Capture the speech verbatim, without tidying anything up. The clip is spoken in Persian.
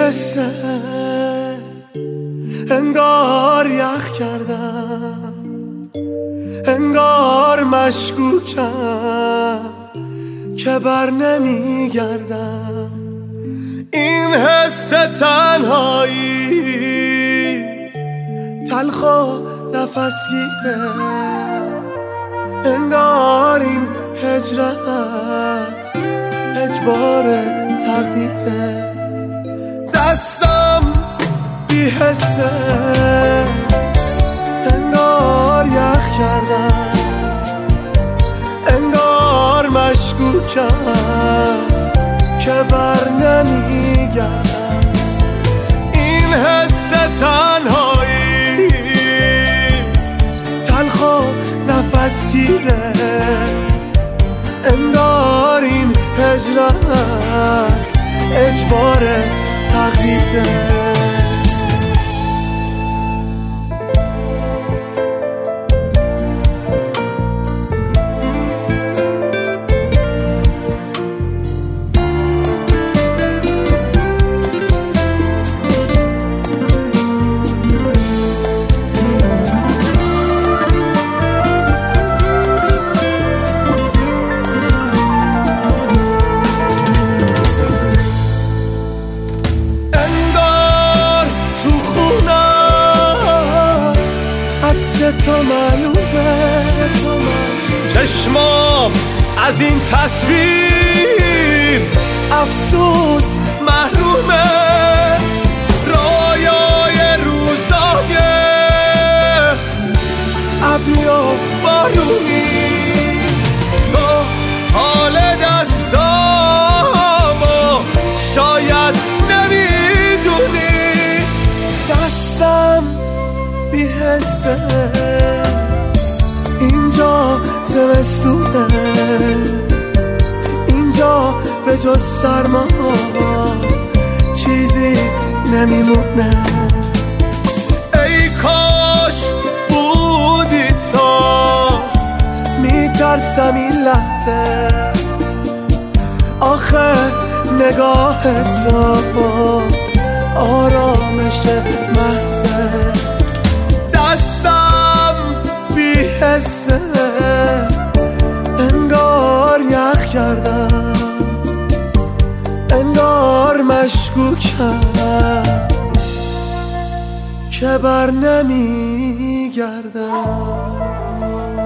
حسه انگار یخ کردم، انگار مشکوکم که بر نمیگردم. این حس تنهایی تلخ و نفسگیره، انگار این هجرت اجبار تقدیره. دستم بی حسه انگار یخ کردم، انگار مشکوکم که بر نمیگردم. این حس تنهایی تلخ و نفسگیره، انگار این هجرت اجبار تقدیره. تو معلومه چشمام از این تصویر افسوس محرومه. رایای روزای ابری و بارونی، تو حال دستامو شاید نمیدونی. دستم بی حسه اینجا زمستونه، اینجا به جز سرما چیزی نمیمونه. ای کاش بودی تو، میترسم این لحظه آخه نگاه تو آرامش محضه. دستم بی حسه انگار یخ کردم، انگار مشکوکم که بر نمیگردم.